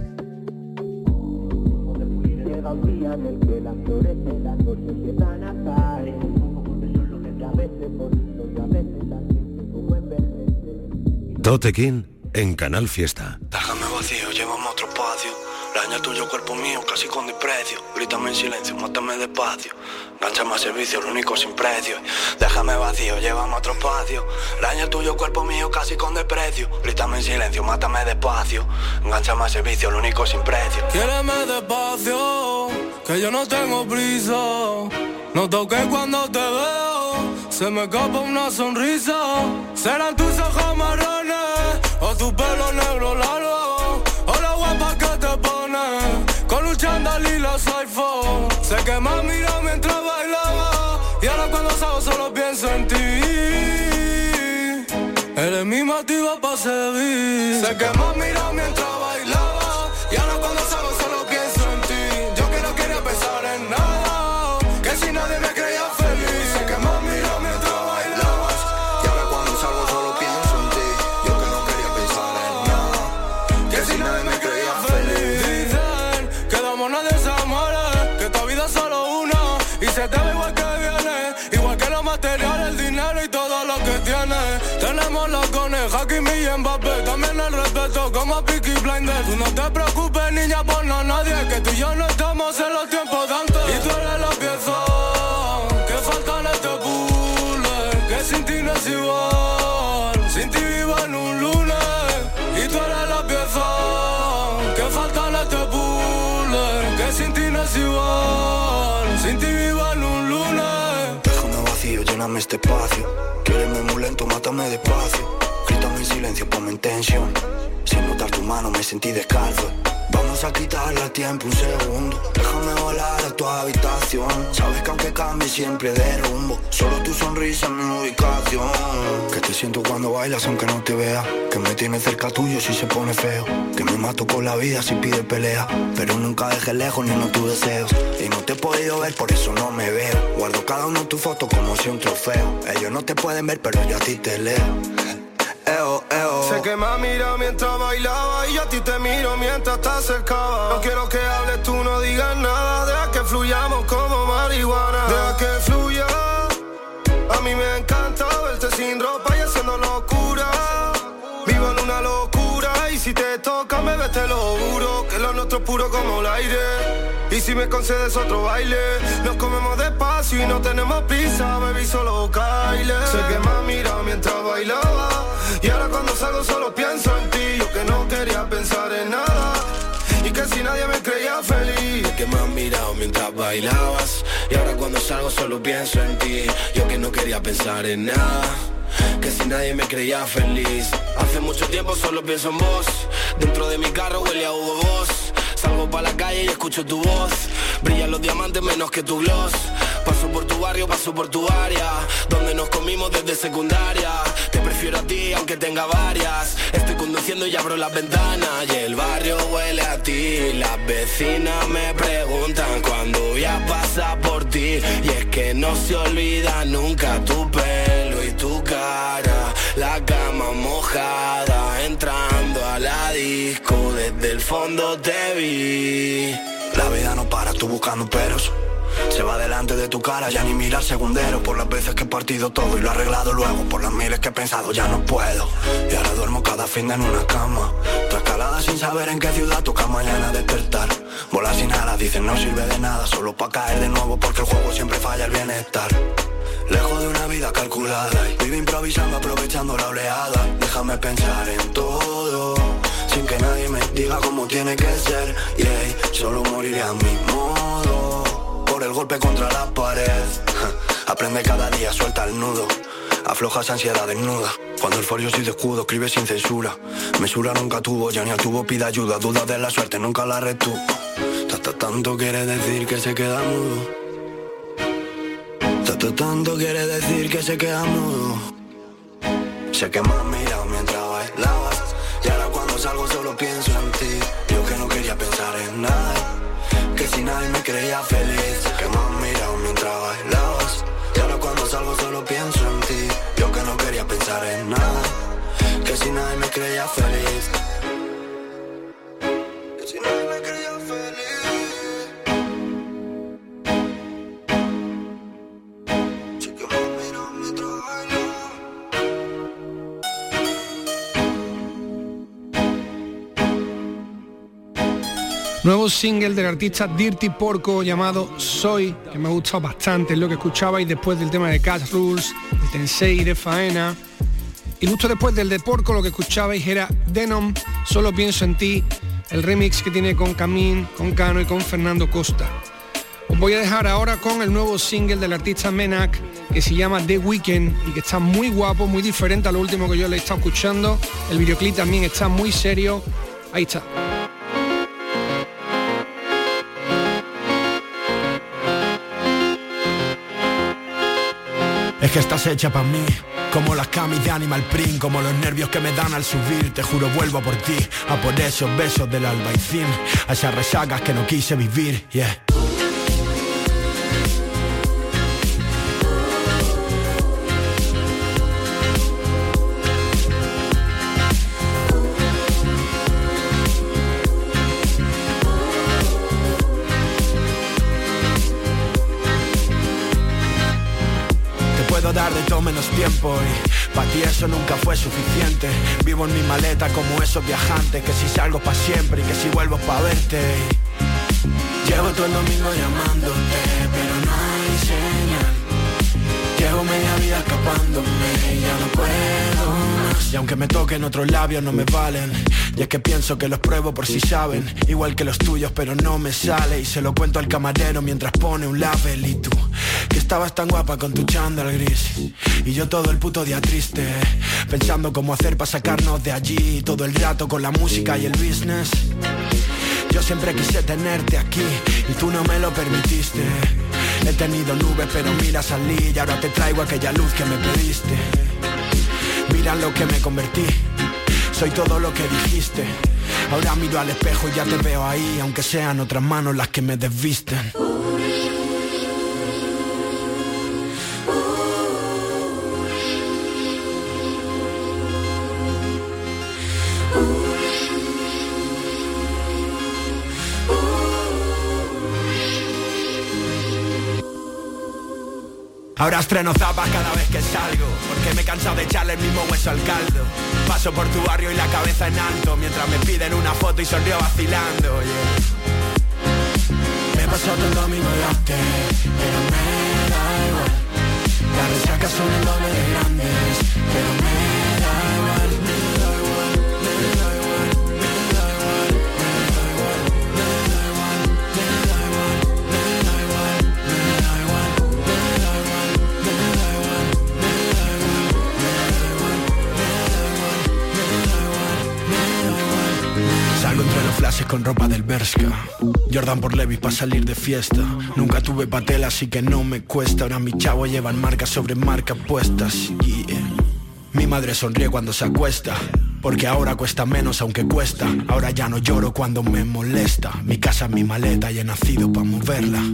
Llega un día en el que las flores del árbol se empiezan a caer, y a veces bonito y a veces tan triste como envejecer. Tote King en Canal Fiesta. Déjame vacío, llévame a otro espacio. Daña el tuyo cuerpo mío, casi con desprecio. Grítame en silencio, mátame despacio. Gánchame a servicio, lo único sin precio. Déjame vacío, llévame a otro espacio. Daña el tuyo cuerpo mío, casi con desprecio. Grítame en silencio, mátame despacio. Gánchame a servicio, lo único sin precio. Quiéreme despacio, que yo no tengo prisa. No toques cuando te veo, se me escapa una sonrisa. Serán tus ojos marrones o tu pelo negro largo, o la guapa que te pones con un chándal y los iPhone. Sé que me has mirado mientras bailaba, y ahora cuando salgo solo pienso en ti. Eres mi motivo para seguir. Sé que me has mirado mientras bailaba, y ahora cuando salgo solo pienso en ti. Yo que no quería pensar en nada, que si nadie me creía feliz. Sé que me has mirado mientras bailabas, y ahora cuando salgo solo pienso en ti. Yo que no quería pensar en nada, que si nadie me creía feliz. Dicen que de amor nadie se muere, que esta vida es solo una, y se te ve igual que viene, igual que los materiales, el dinero y todo lo que tiene. Tenemos los cones, Hakimi y Mbappé, también el respeto como Peaky Blinders. Tú no te preocupes, niña, por no nadie, que tú y yo no estamos en los tiempos de antes. Y tú eres la pieza que falta en este puzzle, que sin ti no es igual, sin ti vivo en un lunes. Y tú eres la pieza que falta en este puzzle, que sin ti no es igual, sin ti vivo en un lunes. Déjame vacío, lléname este espacio. Quiéreme muy lento, mátame despacio. Grítame en silencio, ponme en tensión. Sin notar tu mano me sentí descalzo. Vamos a quitarle al tiempo un segundo. Déjame volar a tu habitación. Sabes que aunque cambie siempre de rumbo, solo tu sonrisa es mi ubicación. Que te siento cuando bailas aunque no te vea, que me tienes cerca tuyo si se pone feo, que me mato con la vida si pide pelea, pero nunca dejes lejos ni uno tus deseos. Y no te he podido ver, por eso no me veo. Guardo cada uno tu foto como si un trofeo. Ellos no te pueden ver, pero yo a ti te leo. Eo, eo. Sé que me has mirado mientras bailaba, y yo a ti te miro mientras te acercaba. No quiero que hables, tú no digas nada. Deja que fluyamos como marihuana. Deja que fluya. A mí me encanta verte sin ropa y haciendo locura. Vivo en una locura, y si te toca me ves, te lo juro, que lo nuestro es puro como el aire. Y si me concedes otro baile, nos comemos despacio y no tenemos prisa, baby, solo baile. Sé que me has mirado mientras bailaba, y ahora cuando salgo solo pienso en ti. Yo que no quería pensar en nada, y que si nadie me creía feliz. Que me has mirado mientras bailabas, y ahora cuando salgo solo pienso en ti. Yo que no quería pensar en nada, que si nadie me creía feliz. Hace mucho tiempo solo pienso en vos. Dentro de mi carro huele a Hugo Boss. Salgo pa' la calle y escucho tu voz. Brillan los diamantes menos que tu gloss. Paso por tu barrio, paso por tu área, donde nos comimos desde secundaria. Te prefiero a ti aunque tenga varias. Estoy conduciendo y abro las ventanas, y el barrio huele a ti. Las vecinas me preguntan cuando voy a pasar por ti, y es que no se olvida nunca tu pelo y tu cara. La cama mojada, entrando a la disco, desde el fondo te vi. La vida no para, tú buscando peros. Se va delante de tu cara, ya ni mira al segundero. Por las veces que he partido todo y lo he arreglado luego, por las miles que he pensado ya no puedo. Y ahora duermo cada fin de en una cama, tu escalada sin saber en qué ciudad toca mañana despertar. Volar sin alas, dicen no sirve de nada, solo pa' caer de nuevo porque el juego siempre falla el bienestar. Lejos de una vida calculada, y vive improvisando aprovechando la oleada. Déjame pensar en todo, si sin que nadie me diga cómo tiene que ser. Yeah, solo moriré a mi modo, por el golpe contra la pared. Aprende cada día, suelta el nudo, afloja esa ansiedad desnuda. Cuando el folio sin escudo, escribe sin censura. Mesura nunca tuvo, ya ni al tubo pide ayuda. Dudas de la suerte, nunca la retuvo. Tata tanto quiere decir que se queda mudo. Tata tanto quiere decir que se queda mudo. Sé que me has mirado mientras bailabas, y ahora cuando salgo solo pienso en ti. Yo que no quería pensar en nada, que si nadie me creía feliz. Sé que me has mirado mientras bailabas, y ahora cuando salgo solo pienso en ti. Yo que no quería pensar en nada, que si nadie me creía feliz. Que si nadie me creía feliz. Sé que me has mirado mientras bailabas. Nuevo single del artista Dirty Porco llamado Soy, que me ha gustado bastante, es lo que escuchabais después del tema de Cash Rules, de Tensei, de Faena. Y justo después del de Porco lo que escuchabais era Denom, Solo pienso en ti, el remix que tiene con Camín, con Cano y con Fernando Costa. Os voy a dejar ahora con el nuevo single del artista Menak, que se llama The Weeknd y que está muy guapo, muy diferente a lo último que yo le he estado escuchando. El videoclip también está muy serio. Ahí está. Es que estás hecha pa' mí, como las camis de Animal Print, como los nervios que me dan al subir. Te juro vuelvo a por ti, a por esos besos del albaicín, a esas resacas que no quise vivir, yeah. Dar de todo menos tiempo y pa' ti eso nunca fue suficiente. Vivo en mi maleta como esos viajantes, que si salgo pa' siempre y que si vuelvo pa' verte. Llevo todo el domingo llamándote, pero no hay señal. Llevo media vida escapándome y ya no puedo más. Y aunque me toquen otros labios no me valen, y es que pienso que los pruebo por si saben, igual que los tuyos pero no me sale. Y se lo cuento al camarero mientras pone un label. Y tú, que estabas tan guapa con tu chándal gris, y yo todo el puto día triste, pensando cómo hacer para sacarnos de allí, todo el rato con la música y el business. Yo siempre quise tenerte aquí y tú no me lo permitiste. He tenido nubes pero mira salí, y ahora te traigo aquella luz que me pediste. Mira lo que me convertí, soy todo lo que dijiste. Ahora miro al espejo y ya te veo ahí, aunque sean otras manos las que me desvisten. Ahora estreno zapas cada vez que salgo, porque me he cansado de echarle el mismo hueso al caldo. Paso por tu barrio y la cabeza en alto, mientras me piden una foto y sonrío vacilando, yeah. Me he pasado todo el domingo delante, pero me da igual. Las resacas son el doble de grandes, pero me da igual, me da igual, me da igual, me da igual, me da igual, me da igual, me da igual, me da igual, me da igual, me da igual, me da igual, me da igual, me da igual. Salgo entre los flashes con ropa del Bershka, Jordan por Levi's pa' salir de fiesta. Nunca tuve patela así que no me cuesta. Ahora mis chavos llevan marcas sobre marcas puestas, yeah. Mi madre sonríe cuando se acuesta, porque ahora cuesta menos aunque cuesta. Ahora ya no lloro cuando me molesta. Mi casa es mi maleta y he nacido pa' moverla.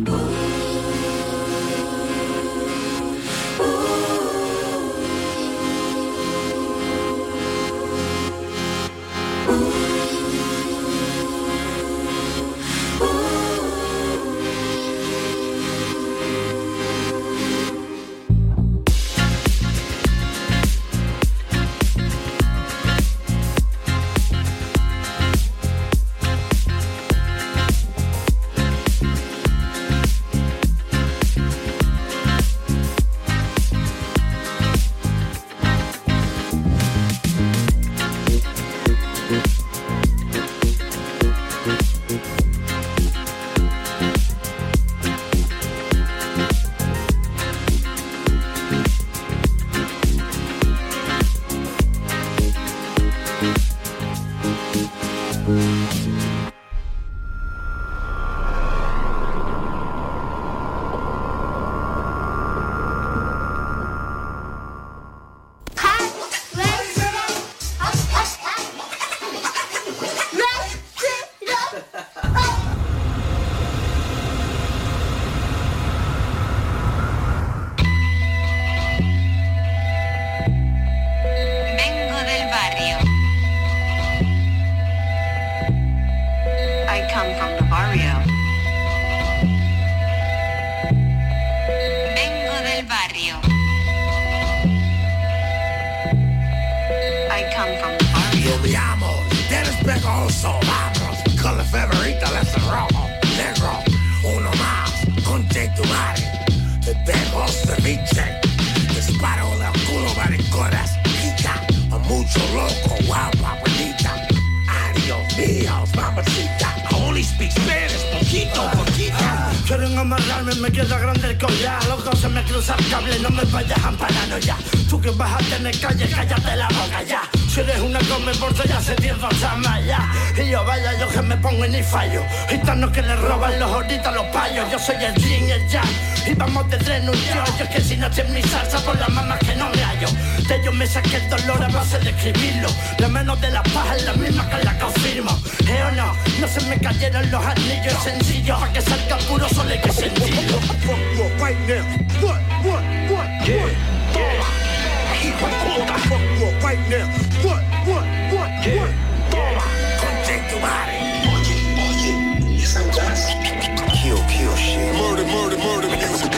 barrio. Vengo del barrio. I come from the barrio. Yo me llamo Dennis Pegoso, vamos, con la favorita de ese rojo, negro, uno más, conche tu madre, te dejo ceviche, disparo del culo mariconas, pica, a mucho loco, guapa, bonita, adiós míos, mamacita, I only speak Spanish, poquito, poquito. Quieren amarrarme, me queda grande el collar, loco, se me cruza el cable, no me vayas amparando ya, tú que vas a tener calle, cállate la boca ya. Si eres una come bolsa ya se tiene más ya. Y yo vaya, yo que me pongo y ni fallo. Gitanos que le roban los ahorita los payos. Yo soy el yin y el yang. Y vamos de tren un yo. Yo es que si no estoy en mi salsa por las mamas que no me hallo. De ellos me saqué el dolor a base de escribirlo. La menos de la paja es la misma que la confirmo. ¿Eh o no? No se me cayeron los anillos. Es sencillo, para que salga puro solo hay que sentirlo. Right now. What, what, what, yeah, yeah. Hijo de puta, fuck you right now. What, what, what, yeah, what? Toma, conche tu madre. Oye, oye, esa jazz. Kill, kill shit. Murder, murder, murder music.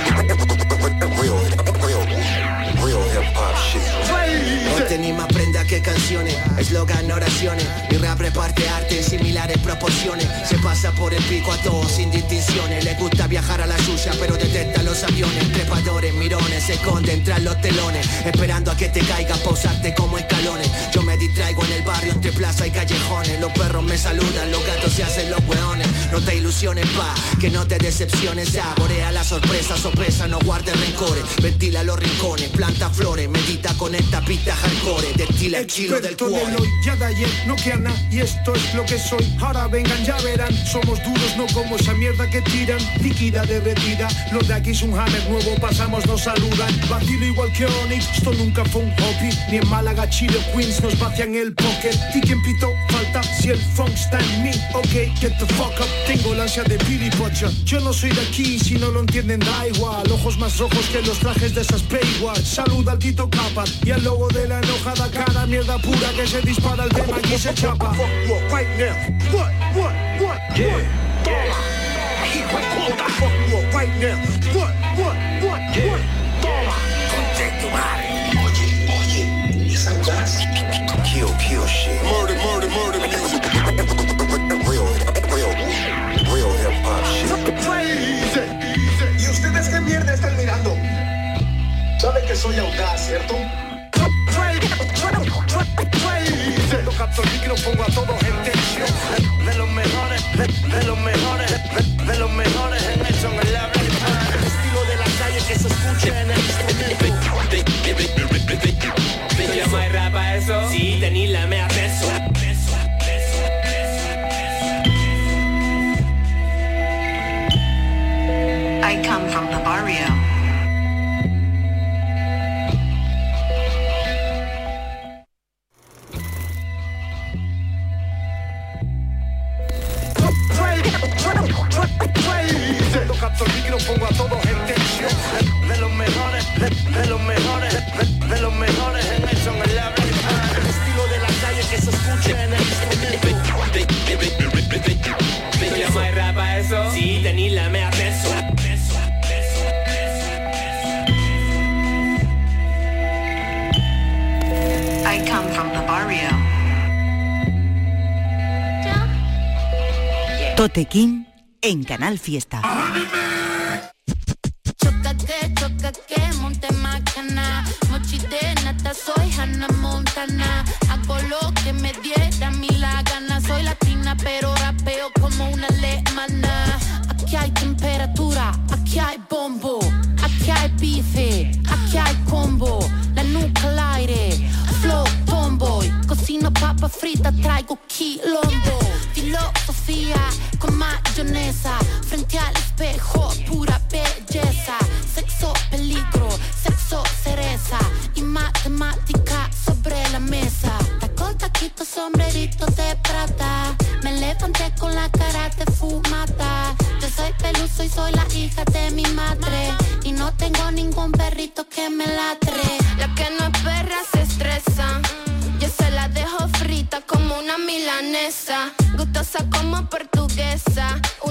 Real, real, real hip hop shit. No tenía más prenda que canciones, eslogan, oraciones. Mi rap reparte arte en similares proporciones. Se pasa por el pico a todos sin distinciones. Le gusta viajar a la suya, pero detecta los aviones. Trepadores, mirones, se esconden tras los telones, esperando a que te caiga, pausarte como escalones. Yo me distraigo en el barrio entre plaza y callejones. Los perros me saludan, los gatos se hacen los hueones. No te ilusiones, pa, que no te decepciones. Saborea la sorpresa, sorpresa, no guardes rencores. Ventila los rincones, planta flores, medita con esta pista hardcore. Destila el chilo del cuore. Experto del hoy, ya de ayer, no que Ana, y esto es lo que soy. Ahora vengan, ya verán, somos duros, no como esa mierda que tiran. Líquida derretida, lo de aquí es un hammer nuevo, pasamos, nos saludan. Vacilo igual que Onyx, esto nunca fue un hobby. Ni en Málaga, Chile, Queens nos vacian el pocket. ¿Y quién pito? Falta si el funk está en mí. Ok, get the fuck up, tengo la ansia de Billy Butcher. Yo no soy de aquí, si no lo entienden da igual. Ojos más rojos que los trajes de esas Baywatch. Saluda al Tito Capat y al logo de la enojada cara. Mierda pura que se dispara el tema y se chapa. Fuck you right now. What, what, what, yeah, yeah. Hijo de puta. Fuck you right now. What, what, what, yeah, what? Toma, conche tu madre. Oye, oye, esa jazz. Kill, kill shit. Murder, murder, murder music. Real, real, real hip hop shit. ¿Y ustedes qué mierda están mirando? Saben que soy audaz, ¿cierto? Cuando capto el micro pongo a todos en tensión. De los mejores, de, de los mejores, de, de los mejores en eso, en el labio. El estilo de la calle que se escucha en el instrumento. ¿Te llamas rap a eso? Sí, tenila, me ateso. I come from the barrio. Cuando capto el micro pongo a todos en tensión. De los mejores, de, de los mejores, de, de los mejores en eso, en el labio. El estilo de la calle que se escucha en el instrumento. ¿Te llamas rap a eso? Sí, tenila, me ateso. I come from the barrio. Tote King en Canal Fiesta. Choca que, choca que, monte macana. Mochi de nata, soy Hannah Montana. Hago lo que me diera a mí la gana. Soy latina pero rapeo como una alemana. Aquí hay temperatura, aquí hay bombo. Aquí hay bife, aquí hay combo. La nuca al aire, flow tomboy. Cocino papa frita, traigo quilombo. Filosofía con mayonesa. Frente al espejo, pura belleza. Sexo, peligro, sexo, cereza. Y matemática sobre la mesa. Tacón, taquito, sombrerito de Prada. Me levanté con la cara de fumada. Yo soy peluso y soy la hija de mi madre. Y no tengo ningún perrito que me ladre. La que no es perra se estresa. Yo se la dejo frita como una milanesa. Gustosa como portuguesa.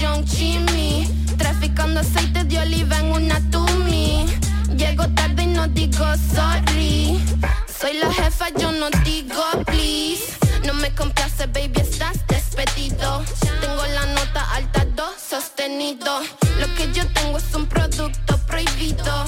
Young Chimmy, traficando aceite de oliva en una Tumi. Llego tarde y no digo sorry. Soy la jefa, yo no digo please. No me complace, baby, estás despedido. Tengo la nota alta, do sostenido. Lo que yo tengo es un producto prohibido.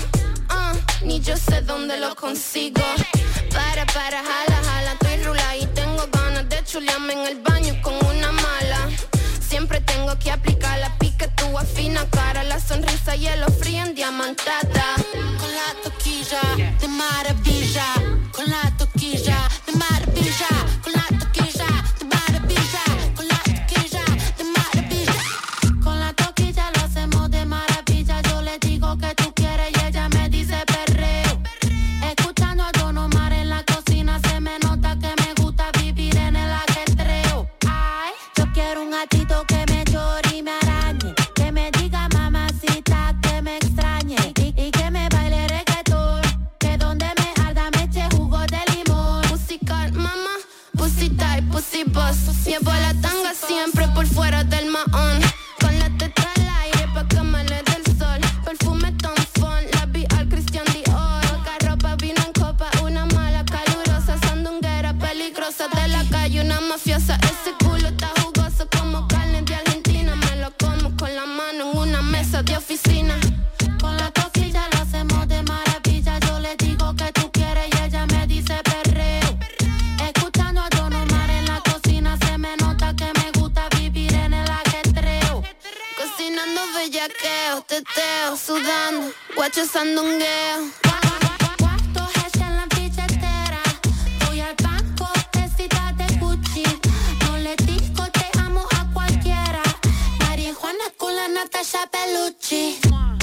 Uh, ni yo sé dónde lo consigo. Para, para, jala, jala, estoy rula y tengo ganas de chulearme en el baño con una mala. Siempre tengo que aplicar la pique, tú afina cara, la sonrisa y el frío en diamantada. Con la toquilla de maravilla, con la toquilla de maravilla, con la toquilla de maravilla, con la toquilla de maravilla. Con la toquilla lo hacemos de maravilla. Yo le digo que tú quieres y ella me dice perreo. Escuchando a Don Omar en la cocina se me nota que me gusta vivir en el ajetreo. Ay, yo quiero un gatito que me llore y me arañe, que me diga mamacita que me extrañe y, y que me baile reggaetón, que donde me arda me eche jugo de limón. Musical, mama, pussy tight, pussy boss. Llevo la tanga siempre por fuera del mahón, con la teta al aire pa' que me le dé el sol. Perfume Tom Ford, la vi al Christian Dior. Poca ropa, vino en copa, una mala calurosa, sandunguera peligrosa de la calle, una mafiosa. Ese culo está jugoso como carne de Argentina. Me lo como con la mano en una mesa de oficina. Con la toquilla lo hacemos de maravilla. Yo le digo que tú quieres y ella me dice perreo. Escuchando a Don Omar en la cocina se me nota que me gusta vivir en el ajetreo. Cocinando bellaqueo, teteo, sudando, guacho sandungueo. Cuarto hash en la billetera, voy al banco, vestida de Gucci. No le digo te amo a cualquiera. María Juana con la Natasha Bellucci.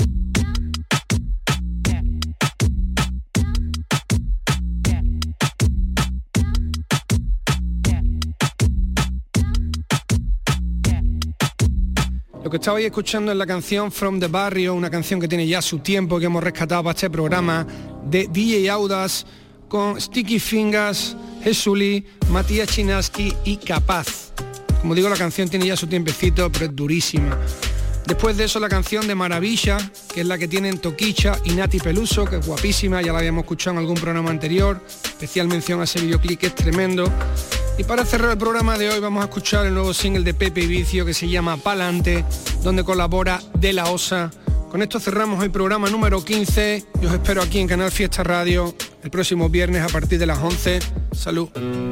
Lo que estabais escuchando es la canción From the Barrio, una canción que tiene ya su tiempo, que hemos rescatado para este programa, de D J Audaz, con Sticky Fingers, Jesuli, Matías Chinaski y Capaz. Como digo, la canción tiene ya su tiempecito, pero es durísima. Después de eso, la canción de Maravilla, que es la que tienen Toquicha y Nati Peluso, que es guapísima, ya la habíamos escuchado en algún programa anterior. Especial mención a ese videoclip, que es tremendo. Y para cerrar el programa de hoy vamos a escuchar el nuevo single de Pepe y Vicio, que se llama Pa'lante, donde colabora De La Osa. Con esto cerramos el programa número quince y os espero aquí en Canal Fiesta Radio el próximo viernes a partir de las once. Salud.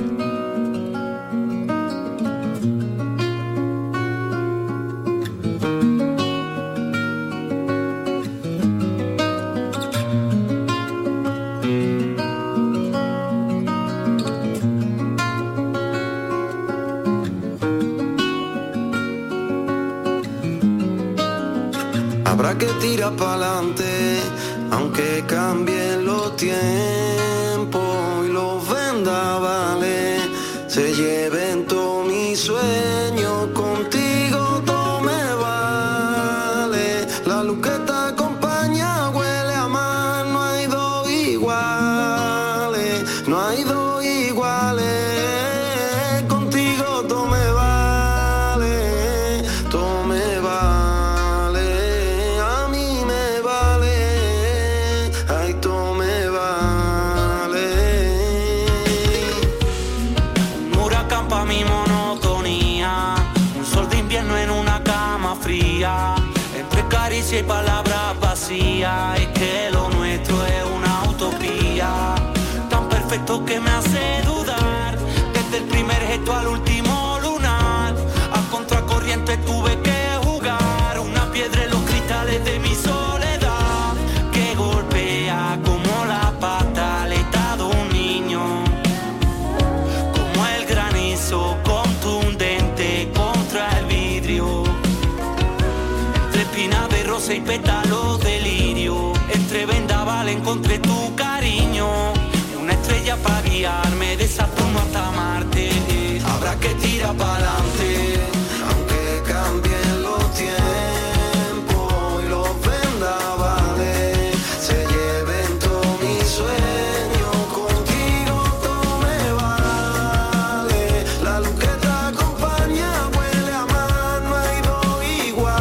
Habrá que tirar pa'lante, aunque cambien los tiempos y los vendavales se lleven todos mis sueños. Contigo todo me vale. La luz que te acompaña huele a mar. No hay dos iguales, no hay dos iguales. Contigo todo me vale, todo me vale. Entre caricia y palabras vacías, es que lo nuestro es una utopía, tan perfecto que me hace dudar. Desde el primer gesto al último lunar, a contracorriente tuve que jugar. Una piedra en los cristales de mi soledad, que golpea como la pataleta de un niño, como el granizo contundente contra el vidrio. Espina de rosa y pétalos de lirio, entre vendaval encontré tu cariño, una estrella para guiarme de Saturno hasta Marte. Habrá que tirar pa'lante, aunque cambien los tiempos y los vendavales se lleven todos mis sueños. Contigo todo me vale. La luz que te acompaña huele a mar. No hay dos iguales.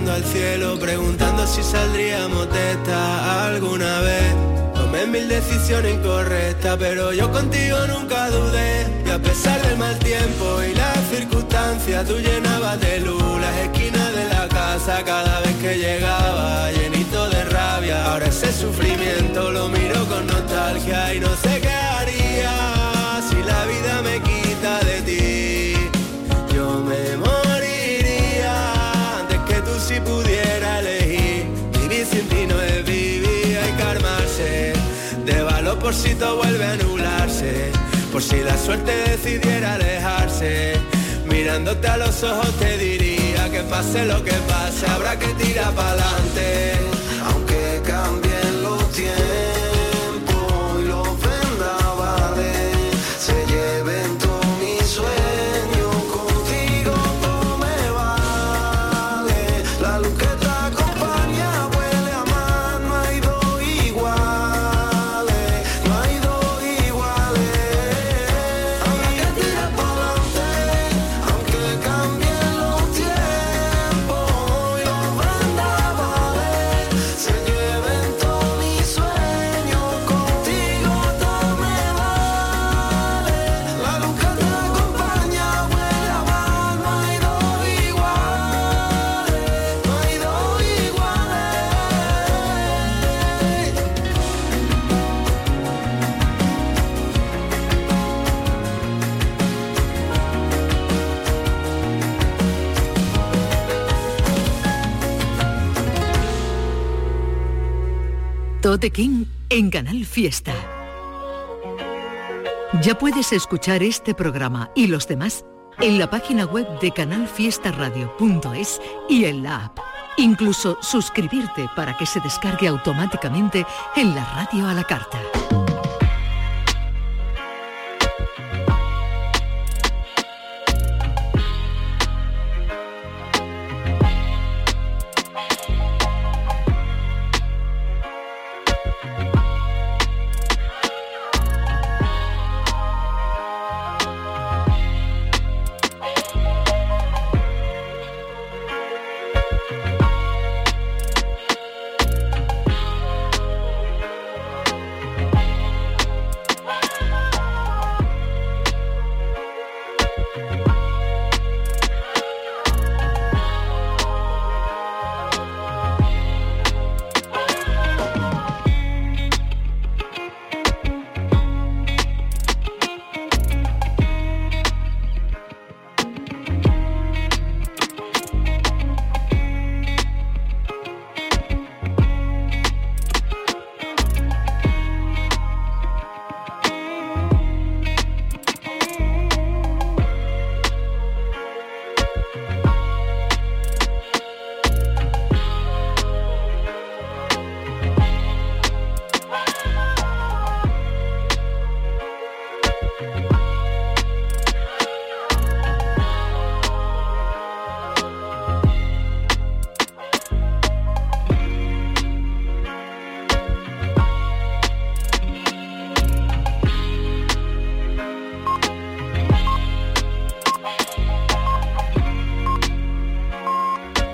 mirando al cielo, preguntando si saldríamos de esta alguna vez. Tomé mil decisiones incorrectas, pero yo contigo nunca dudé. Y a pesar del mal tiempo y las circunstancias, tú llenabas de luz las esquinas de la casa cada vez que llegaba, llenito de rabia. Ahora ese sufrimiento lo miro con nostalgia y no sé qué haría si la vida me quita de ti. Yo me moriría antes que tú, si pudiera elegir. Vivir sin ti no es vivir, hay que armarse de valor por si todo vuelve a anularse, por si la suerte decidiera alejarse. Mirándote a los ojos te diría que pase lo que pase, habrá que tirar pa'lante. Aunque cambien los tiempos y los vendavales, se lleven todos mis sueños, contigo todo me vale. La luz que te acompaña huele a mar, no hay dos iguales, no hay dos iguales. Habrá que tirar pa'lante, aunque cambien los tiempos y los vendavales, se lleven todos mis sueños, contigo todo me vale. La luz que te acompaña huele a mar, no hay dos iguales, no hay dos iguales. Tote King en Canal Fiesta. Ya puedes escuchar este programa y los demás en la página web de canal fiesta radio punto es y en la app. Incluso suscribirte para que se descargue automáticamente en la radio a la carta.